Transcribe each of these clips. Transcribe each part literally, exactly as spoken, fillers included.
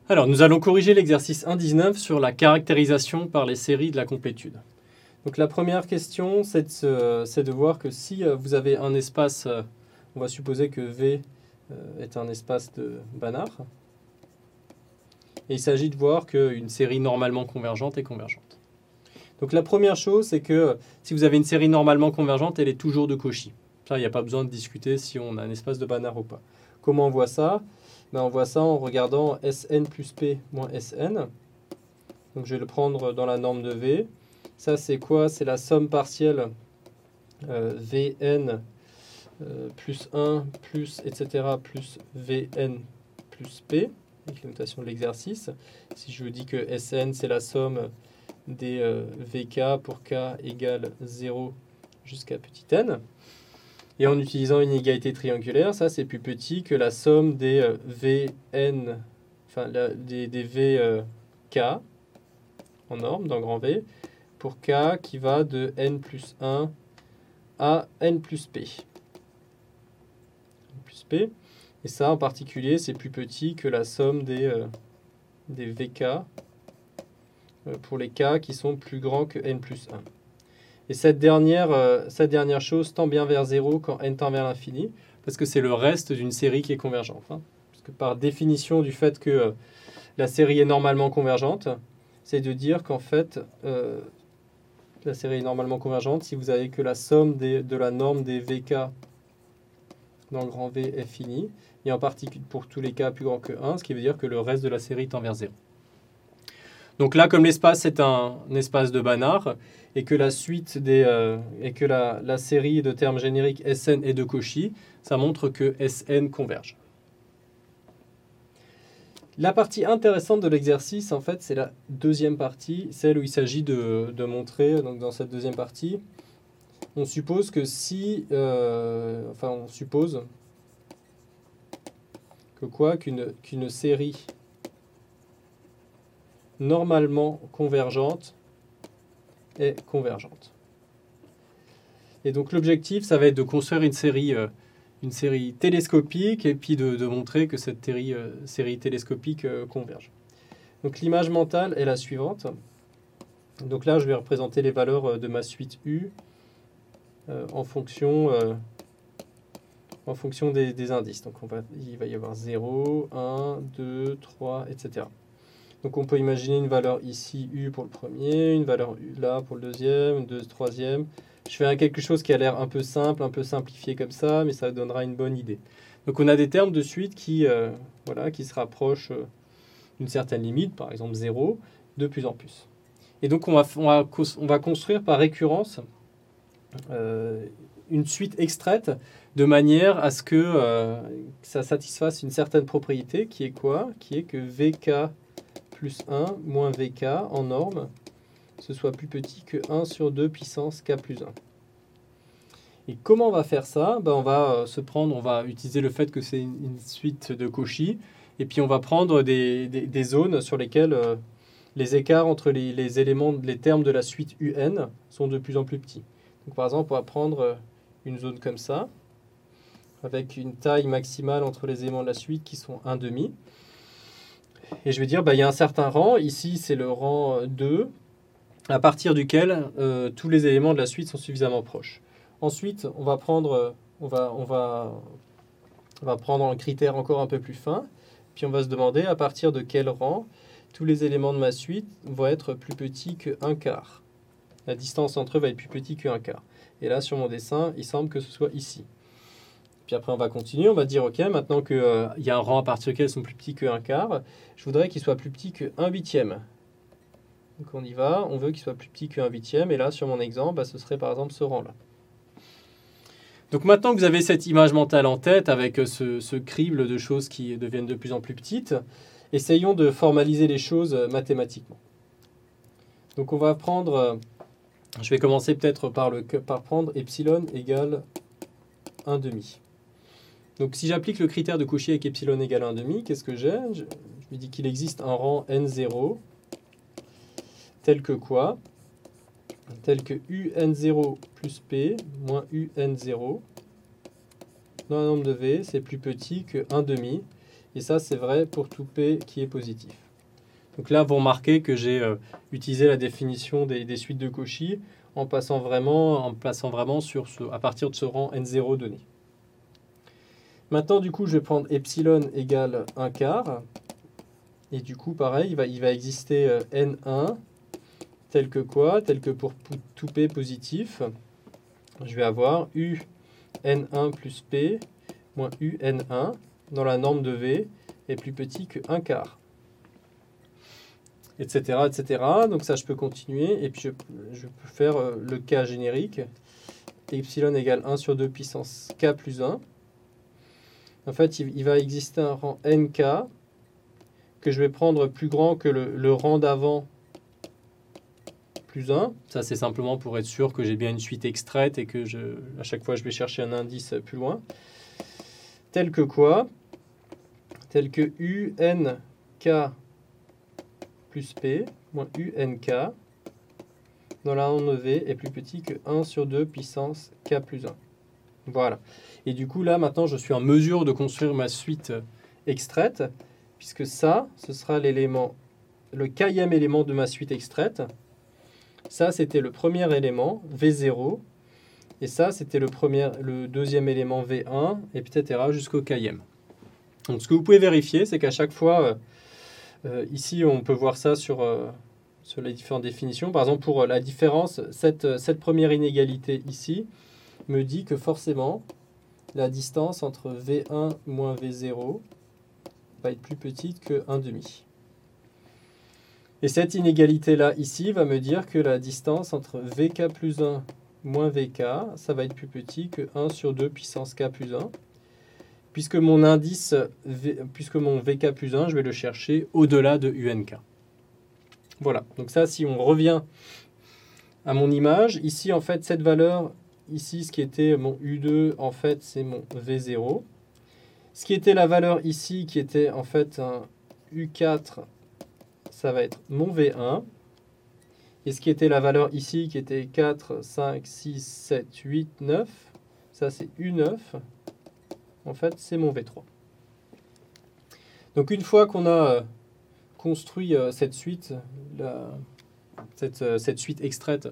Alors, nous allons corriger l'exercice un point dix-neuf sur la caractérisation par les séries de la complétude. Donc, la première question, c'est de, c'est de voir que si vous avez un espace, on va supposer que V est un espace de Banach, et il s'agit de voir qu'une série normalement convergente est convergente. Donc, la première chose, c'est que si vous avez une série normalement convergente, elle est toujours de Cauchy. Ça, il n'y a pas besoin de discuter si on a un espace de Banach ou pas. Comment on voit ça ? Ben, on voit ça en regardant Sn plus P moins Sn. Donc je vais le prendre dans la norme de V. Ça c'est quoi? C'est la somme partielle euh, Vn euh, plus un plus et cetera plus Vn plus P, avec la notation de l'exercice. Si je vous dis que Sn c'est la somme des euh, Vk pour k égale zéro jusqu'à petit n. Et en utilisant une égalité triangulaire, ça c'est plus petit que la somme des euh, Vn, enfin la, des, des V euh, k en norme dans grand V, pour k qui va de n plus un à n plus p. N plus p. Et ça en particulier, c'est plus petit que la somme des, euh, des Vk euh, pour les k qui sont plus grands que n plus un. Et cette dernière, euh, cette dernière chose tend bien vers zéro quand n tend vers l'infini, parce que c'est le reste d'une série qui est convergente. Hein. Parce que par définition du fait que euh, la série est normalement convergente, c'est de dire qu'en fait, euh, la série est normalement convergente si vous avez que la somme des, de la norme des Vk dans le grand V est finie, et en particulier pour tous les k plus grands que un, ce qui veut dire que le reste de la série tend vers zéro. Donc là, comme l'espace est un, un espace de Banach, et que la suite des euh, et que la, la série de termes génériques Sn est de Cauchy, ça montre que Sn converge. La partie intéressante de l'exercice, en fait, c'est la deuxième partie, celle où il s'agit de, de montrer, donc dans cette deuxième partie, on suppose que si, euh, enfin on suppose que quoi, qu'une qu'une série normalement convergente est convergente. Et donc l'objectif, ça va être de construire une série, euh, une série télescopique et puis de, de montrer que cette série, euh, série télescopique euh, converge. Donc l'image mentale est la suivante. Donc là, je vais représenter les valeurs de ma suite U euh, en fonction, euh, en fonction des, des indices. Donc on va, il va y avoir zéro, un, deux, trois, et cetera. Donc on peut imaginer une valeur ici U pour le premier, une valeur U là pour le deuxième, une deuxième, troisième. Je fais quelque chose qui a l'air un peu simple, un peu simplifié comme ça, mais ça donnera une bonne idée. Donc on a des termes de suite qui, euh, voilà, qui se rapprochent d'une certaine limite, par exemple zéro, de plus en plus. Et donc on va, on va, on va construire par récurrence euh, une suite extraite de manière à ce que euh, ça satisfasse une certaine propriété qui est quoi? Qui est que Vk plus un moins Vk en norme, ce soit plus petit que un sur deux puissance k plus un. Et comment on va faire ça? Ben on va se prendre, on va utiliser le fait que c'est une suite de Cauchy, et puis on va prendre des, des, des zones sur lesquelles euh, les écarts entre les, les éléments, les termes de la suite Un sont de plus en plus petits. Donc par exemple, on va prendre une zone comme ça, avec une taille maximale entre les éléments de la suite qui sont un demi. Et je vais dire, bah, il y a un certain rang, ici c'est le rang deux, à partir duquel euh, tous les éléments de la suite sont suffisamment proches. Ensuite, on va prendre, on va, on va, on va prendre un critère encore un peu plus fin, puis on va se demander à partir de quel rang tous les éléments de ma suite vont être plus petits que un quart. La distance entre eux va être plus petite que un quart. Et là, sur mon dessin, il semble que ce soit ici. Puis après, on va continuer, on va dire, ok, maintenant qu'il euh, y a un rang à partir duquel ils sont plus petits que un quart, je voudrais qu'il soit plus petit que un huitième. Donc on y va, on veut qu'il soit plus petit que un huitième, et là, sur mon exemple, bah, ce serait par exemple ce rang-là. Donc maintenant que vous avez cette image mentale en tête, avec ce, ce crible de choses qui deviennent de plus en plus petites, essayons de formaliser les choses mathématiquement. Donc on va prendre, je vais commencer peut-être par, le, par prendre epsilon égale un demi. Donc si j'applique le critère de Cauchy avec epsilon égale un demi, qu'est-ce que j'ai? Je, je me dis qu'il existe un rang n zéro, tel que quoi? Tel que U n zéro plus P moins U n zéro dans un nombre de V, c'est plus petit que un demi. Et ça, c'est vrai pour tout P qui est positif. Donc là, vous remarquez que j'ai euh, utilisé la définition des, des suites de Cauchy en, passant vraiment, en plaçant vraiment sur ce, à partir de ce rang N zéro donné. Maintenant, du coup, je vais prendre epsilon égale un quart. Et du coup, pareil, il va, il va exister euh, N un tel que quoi? Tel que pour tout P positif. Je vais avoir U N un plus P moins U N un dans la norme de V est plus petit que un quart. Etc, et cetera. Donc ça, je peux continuer. Et puis, je, je peux faire euh, le cas générique. Epsilon égale un sur deux puissance K plus un. En fait, il, il va exister un rang N K que je vais prendre plus grand que le, le rang d'avant plus un. Ça, c'est simplement pour être sûr que j'ai bien une suite extraite et que je, à chaque fois, je vais chercher un indice plus loin. Tel que quoi? Tel que U N K plus P moins U N K dans la norme V est plus petit que un sur deux puissance K plus un. Voilà. Et du coup, là, maintenant, je suis en mesure de construire ma suite extraite, puisque ça, ce sera l'élément, le kème élément de ma suite extraite. Ça, c'était le premier élément, V zéro. Et ça, c'était le, premier, le deuxième élément, V un, et et cetera jusqu'au kème. Donc, ce que vous pouvez vérifier, c'est qu'à chaque fois, euh, ici, on peut voir ça sur, euh, sur les différentes définitions. Par exemple, pour la différence, cette, cette première inégalité ici me dit que forcément, la distance entre V un moins V zéro va être plus petite que un demi. Et cette inégalité-là, ici, va me dire que la distance entre V K plus un moins V K, ça va être plus petit que un sur deux puissance K plus un. Puisque mon indice, v, puisque mon V K plus un, je vais le chercher au-delà de U N K. Voilà. Donc ça, si on revient à mon image, ici, en fait, cette valeur, ici, ce qui était mon U deux, en fait, c'est mon V zéro. Ce qui était la valeur ici, qui était en fait un U quatre, ça va être mon V un. Et ce qui était la valeur ici, qui était quatre, cinq, six, sept, huit, neuf, ça c'est U neuf. En fait, c'est mon V trois. Donc une fois qu'on a construit cette suite, la, cette, cette suite extraite,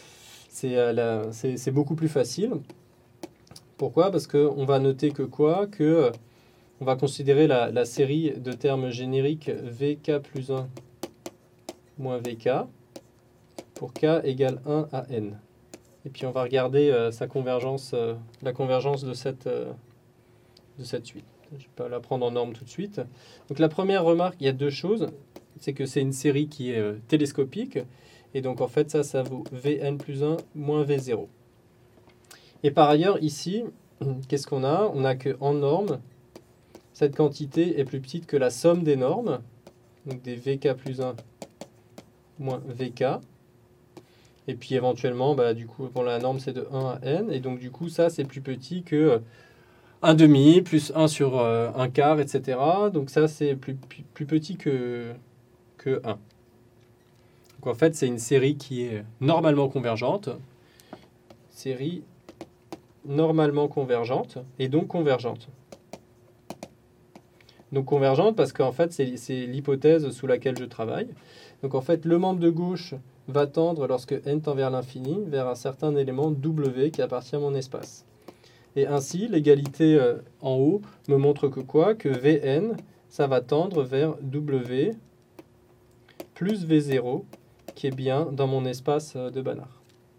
c'est beaucoup plus facile. Pourquoi? Parce qu'on va noter que quoi? Que on va considérer la, la série de termes génériques V K plus un moins V K pour K égale un à N. Et puis on va regarder euh, sa convergence, euh, la convergence de cette, euh, de cette suite. Je ne vais pas la prendre en norme tout de suite. Donc la première remarque, il y a deux choses. C'est que c'est une série qui est euh, télescopique. Et donc en fait ça, ça vaut V N plus un moins V zéro. Et par ailleurs ici, qu'est-ce qu'on a? On a qu'en norme, cette quantité est plus petite que la somme des normes. Donc des V K plus un moins V K. Et puis éventuellement, bah, du coup, bon, la norme c'est de un à N. Et donc du coup, ça c'est plus petit que un demi, plus un sur euh, un quart, et cetera. Donc ça c'est plus, plus, plus petit que, que un. Donc en fait, c'est une série qui est normalement convergente. Série normalement convergente et donc convergente. Donc convergente parce qu'en fait, c'est l'hypothèse sous laquelle je travaille. Donc en fait, le membre de gauche va tendre, lorsque n tend vers l'infini, vers un certain élément W qui appartient à mon espace. Et ainsi, l'égalité euh, en haut me montre que quoi? Que Vn, ça va tendre vers W plus V zéro, qui est bien dans mon espace de Banach.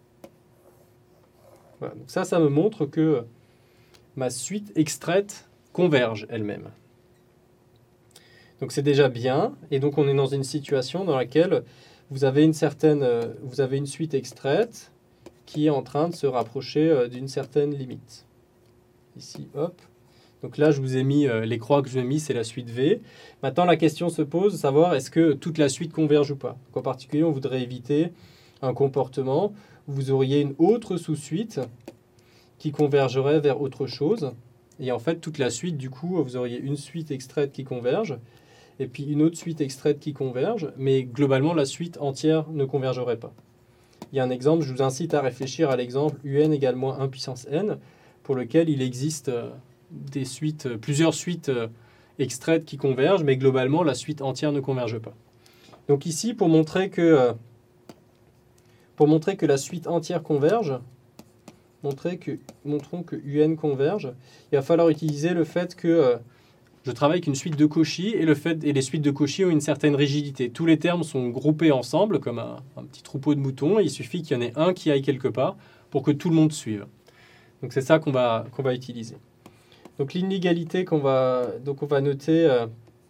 Voilà. Donc ça, ça me montre que ma suite extraite converge elle-même. Donc c'est déjà bien, et donc on est dans une situation dans laquelle vous avez une certaine, vous avez une suite extraite qui est en train de se rapprocher d'une certaine limite. Ici, hop. Donc là, je vous ai mis les croix que je vous ai mis, c'est la suite V. Maintenant, la question se pose de savoir est-ce que toute la suite converge ou pas. Donc, en particulier, on voudrait éviter un comportement où vous auriez une autre sous-suite qui convergerait vers autre chose. Et en fait, toute la suite, du coup, vous auriez une suite extraite qui converge et puis une autre suite extraite qui converge, mais globalement, la suite entière ne convergerait pas. Il y a un exemple, je vous incite à réfléchir à l'exemple U n égale moins un puissance n, pour lequel il existe des suites, plusieurs suites extraites qui convergent, mais globalement, la suite entière ne converge pas. Donc ici, pour montrer que, euh, pour montrer que la suite entière converge, montrer que, montrons que U N converge, il va falloir utiliser le fait que euh, je travaille avec une suite de Cauchy et, le fait, et les suites de Cauchy ont une certaine rigidité. Tous les termes sont groupés ensemble comme un, un petit troupeau de moutons. Il suffit qu'il y en ait un qui aille quelque part pour que tout le monde suive. Donc c'est ça qu'on va, qu'on va utiliser. Donc l'inégalité qu'on va, donc on va noter, euh,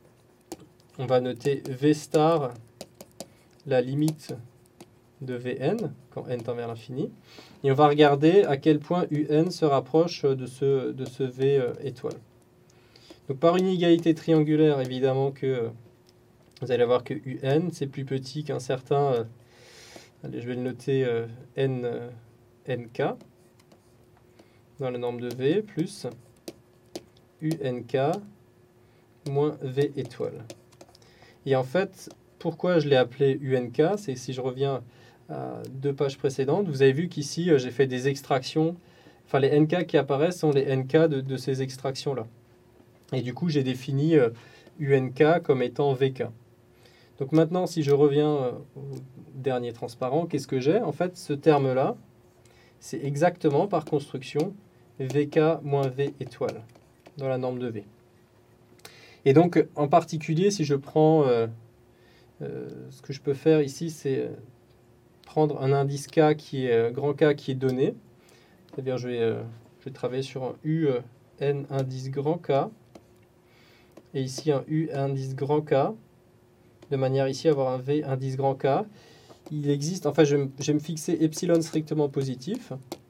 on va noter V star, la limite de Vn, quand n tend vers l'infini. Et on va regarder à quel point Un se rapproche de ce, de ce V euh, étoile. Donc par une inégalité triangulaire, évidemment que euh, vous allez voir que Un, c'est plus petit qu'un certain, euh, allez, je vais le noter, euh, N, euh, Nk, dans la norme de V, plus Unk moins V étoile. Et en fait, pourquoi je l'ai appelé Unk, c'est si je reviens à deux pages précédentes, vous avez vu qu'ici, j'ai fait des extractions, enfin les Nk qui apparaissent sont les Nk de, de ces extractions-là. Et du coup, j'ai défini euh, Unk comme étant Vk. Donc maintenant, si je reviens euh, au dernier transparent, qu'est-ce que j'ai? En fait, ce terme-là, c'est exactement par construction Vk moins V étoile dans la norme de V. Et donc, en particulier, si je prends, euh, euh, ce que je peux faire ici, c'est prendre un indice K qui est euh, grand K qui est donné. C'est-à-dire, je vais, euh, je vais travailler sur un U euh, N indice grand K. Et ici un U indice grand K, de manière ici à avoir un V indice grand K. Il existe, enfin je, je vais me fixer epsilon strictement positif,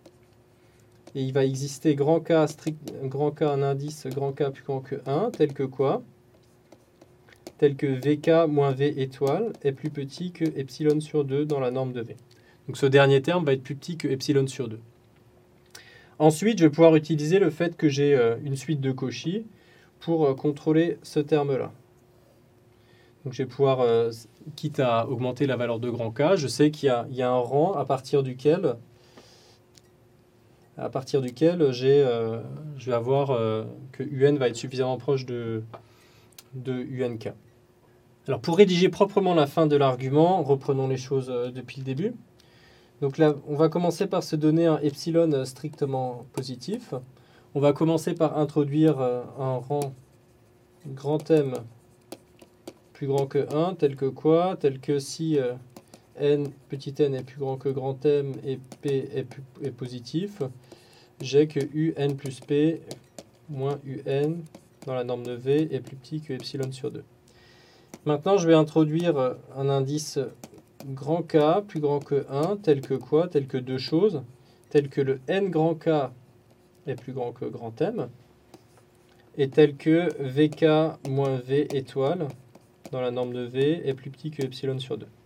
et il va exister grand K, strict, grand K, un indice grand K plus grand que un, tel que quoi? Tel que Vk moins V étoile est plus petit que epsilon sur deux dans la norme de V. Donc ce dernier terme va être plus petit que epsilon sur deux. Ensuite, je vais pouvoir utiliser le fait que j'ai une suite de Cauchy pour contrôler ce terme-là. Donc je vais pouvoir, euh, quitte à augmenter la valeur de grand K, je sais qu'il y, y a un rang à partir duquel, à partir duquel j'ai, euh, je vais avoir euh, que Un va être suffisamment proche de, de Unk. Alors pour rédiger proprement la fin de l'argument, reprenons les choses euh, depuis le début. Donc là, on va commencer par se donner un epsilon strictement positif. On va commencer par introduire un rang grand M plus grand que un, tel que quoi? Tel que si euh, n, petit n est plus grand que grand M et P est, plus, est positif, j'ai que Un plus P moins Un dans la norme de V est plus petit que epsilon sur deux. Maintenant, je vais introduire un indice grand K plus grand que un, tel que quoi? Tel que deux choses, tel que le N grand K est plus grand que grand M, et tel que Vk moins V étoile dans la norme de V est plus petit que epsilon sur deux.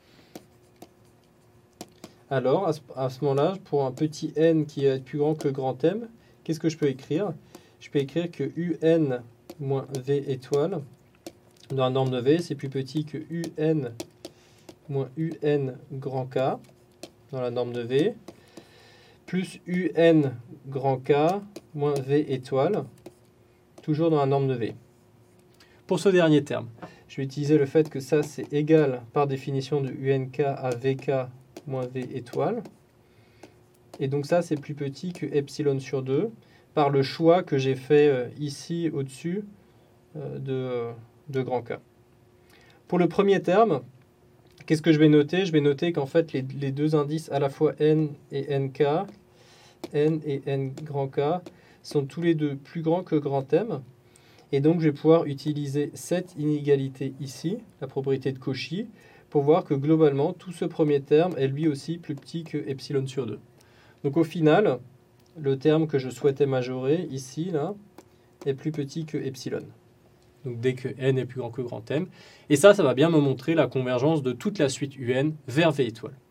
Alors, à ce, à ce moment-là, pour un petit n qui est plus grand que grand M, qu'est-ce que je peux écrire? Je peux écrire que Un moins V étoile dans la norme de V, c'est plus petit que Un moins Un grand K dans la norme de V, plus Un grand K moins V étoile, toujours dans la norme de V. Pour ce dernier terme, je vais utiliser le fait que ça c'est égal par définition de Unk à Vk moins V étoile. Et donc ça c'est plus petit que epsilon sur deux par le choix que j'ai fait ici au-dessus de, de grand K. Pour le premier terme, qu'est-ce que je vais noter? Je vais noter qu'en fait les, les deux indices à la fois n et nk, n et n grand K, sont tous les deux plus grands que grand M. Et donc je vais pouvoir utiliser cette inégalité ici, la propriété de Cauchy, pour voir que globalement tout ce premier terme est lui aussi plus petit que epsilon sur deux. Donc au final, le terme que je souhaitais majorer ici, là, est plus petit que epsilon. Donc dès que n est plus grand que grand M. Et ça, ça va bien me montrer la convergence de toute la suite Un vers V étoile.